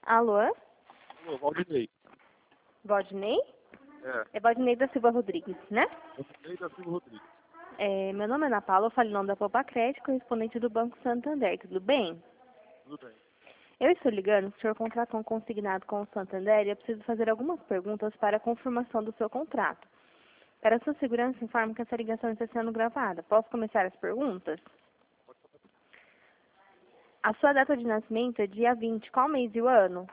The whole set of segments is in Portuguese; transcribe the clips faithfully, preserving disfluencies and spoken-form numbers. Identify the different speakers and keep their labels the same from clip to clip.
Speaker 1: Alô?
Speaker 2: Alô, Valdinei.
Speaker 1: Valdinei?
Speaker 2: É,
Speaker 1: É Valdinei da Silva Rodrigues, né?
Speaker 2: Valdinei da Silva Rodrigues.
Speaker 1: É, meu nome é Ana Paula, eu falo em nome da Poupa Crédito, correspondente do Banco Santander, tudo bem?
Speaker 2: Tudo bem.
Speaker 1: Eu estou ligando, o senhor contratou um consignado com o Santander e eu preciso fazer algumas perguntas para a confirmação do seu contrato. Para sua segurança, informo que essa ligação está sendo gravada. Posso começar as perguntas? A sua data de nascimento é dia vinte, qual mês e o ano?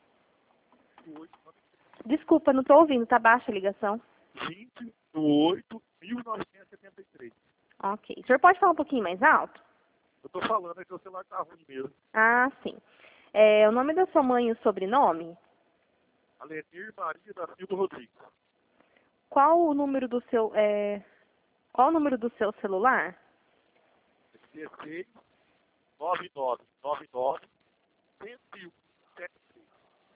Speaker 1: Desculpa, não estou ouvindo, tá baixa a ligação.
Speaker 2: vinte de oito de mil novecentos e setenta e três.
Speaker 1: Ok. O senhor pode falar um pouquinho mais alto?
Speaker 2: Eu tô falando, é que o celular tá ruim mesmo.
Speaker 1: Ah, sim. É, o nome da sua mãe e o sobrenome?
Speaker 2: Alenir Maria da Silva Rodrigues.
Speaker 1: Qual o número do seu, é, qual o número do seu celular?
Speaker 2: dezesseis, nove nove nove nove, cento e um, setenta e três.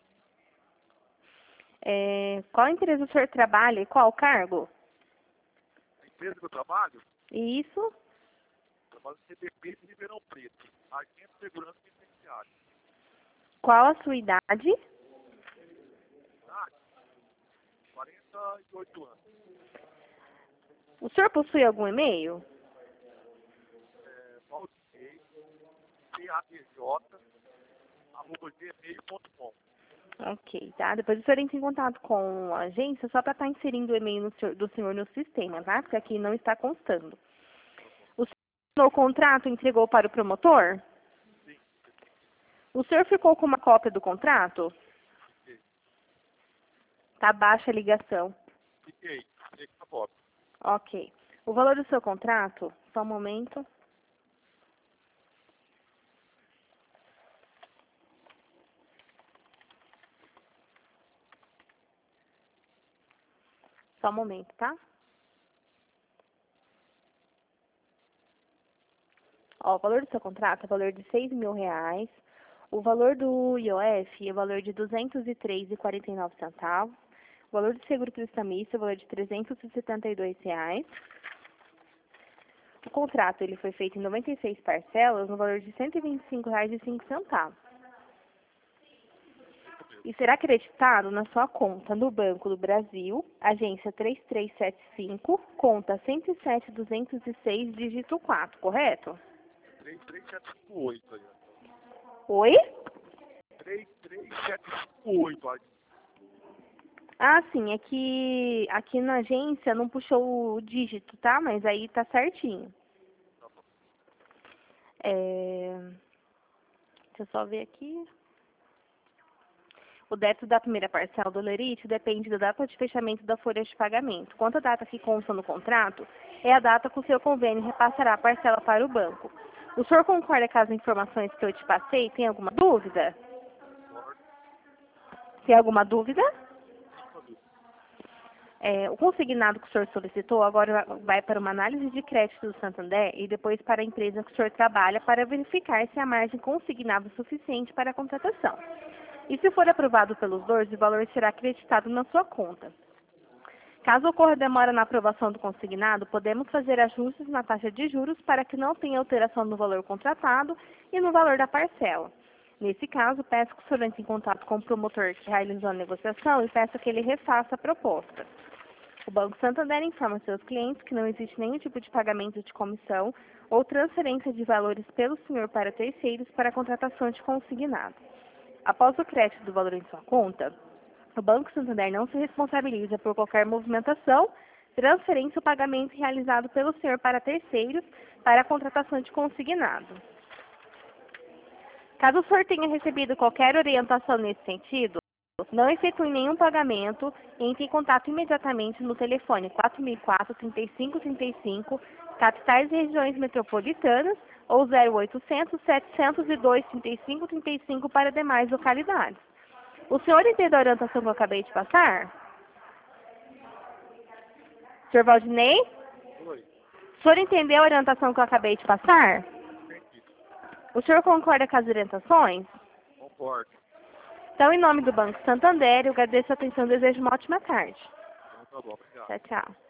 Speaker 1: É, qual empresa o senhor trabalha e qual o cargo?
Speaker 2: A empresa que eu trabalho,
Speaker 1: Isso.
Speaker 2: eu trabalho no C D P de Ribeirão Preto, agente de segurança penitenciária.
Speaker 1: Qual a sua idade?
Speaker 2: Tá? quarenta e oito anos.
Speaker 1: O senhor possui algum e-mail?
Speaker 2: É, Valdinei, C A D J, arroba gmail ponto com.
Speaker 1: Ok, tá? Depois o senhor entra em contato com a agência só para estar inserindo o e-mail no senhor- do senhor no sistema, tá? Porque aqui não está constando. O senhor assinou o contrato e entregou para o promotor?
Speaker 2: Sim,
Speaker 1: O senhor ficou com uma cópia do contrato?
Speaker 2: fiquei.
Speaker 1: Tá baixa a ligação.
Speaker 2: Fiquei. Fiquei com a foto.
Speaker 1: Ok. O valor do seu contrato, só um momento. Só um momento, tá? Ó, o valor do seu contrato é o valor de seis mil reais. O valor do I O F é o valor de duzentos e três reais e quarenta e nove centavos. O valor do seguro prestamista é o valor de trezentos e setenta e dois reais. O contrato ele foi feito em noventa e seis parcelas, no valor de cento e vinte e cinco reais e cinco centavos. E será acreditado na sua conta no Banco do Brasil, agência três três sete cinco, conta cento e sete mil duzentos e seis, dígito quatro, correto?
Speaker 2: três três sete cinco oito aí.
Speaker 1: Oi?
Speaker 2: três três sete cinco oito aí.
Speaker 1: Ah, sim, é que aqui na agência não puxou o dígito, tá? Mas aí tá certinho.
Speaker 2: Tá bom.
Speaker 1: É... Deixa eu só ver aqui. O débito da primeira parcela do Lerite depende da data de fechamento da folha de pagamento. Quanto a data que consta no contrato, é a data que o seu convênio repassará a parcela para o banco. O senhor concorda com as informações que eu te passei? Tem alguma dúvida?
Speaker 2: Concordo.
Speaker 1: Tem alguma dúvida?
Speaker 2: Nenhuma dúvida.
Speaker 1: É, o consignado que o senhor solicitou agora vai para uma análise de crédito do Santander e depois para a empresa que o senhor trabalha para verificar se a margem consignada é suficiente para a contratação. E se for aprovado pelos dois, o valor será acreditado na sua conta. Caso ocorra demora na aprovação do consignado, podemos fazer ajustes na taxa de juros para que não tenha alteração no valor contratado e no valor da parcela. Nesse caso, peço que o senhor entre em contato com o promotor que realizou a negociação e peço que ele refaça a proposta. O Banco Santander informa seus clientes que não existe nenhum tipo de pagamento de comissão ou transferência de valores pelo senhor para terceiros para a contratação de consignado. Após o crédito do valor em sua conta, o Banco Santander não se responsabiliza por qualquer movimentação, transferência ou pagamento realizado pelo senhor para terceiros para a contratação de consignado. Caso o senhor tenha recebido qualquer orientação nesse sentido, não efetue nenhum pagamento, entre em contato imediatamente no telefone quatro mil e quatro, trinta e cinco trinta e cinco, capitais e regiões metropolitanas, ou zero oitocentos, setecentos e dois, trinta e cinco trinta e cinco para demais localidades. O senhor entendeu a orientação que eu acabei de passar? senhor Valdinei?
Speaker 2: Oi.
Speaker 1: O senhor entendeu a orientação que eu acabei de passar?
Speaker 2: Entendi.
Speaker 1: O senhor concorda com as orientações?
Speaker 2: Concordo.
Speaker 1: Então, em nome do Banco Santander, eu agradeço a atenção e desejo uma ótima tarde.
Speaker 2: Então tá bom. Obrigado.
Speaker 1: Tchau, tchau.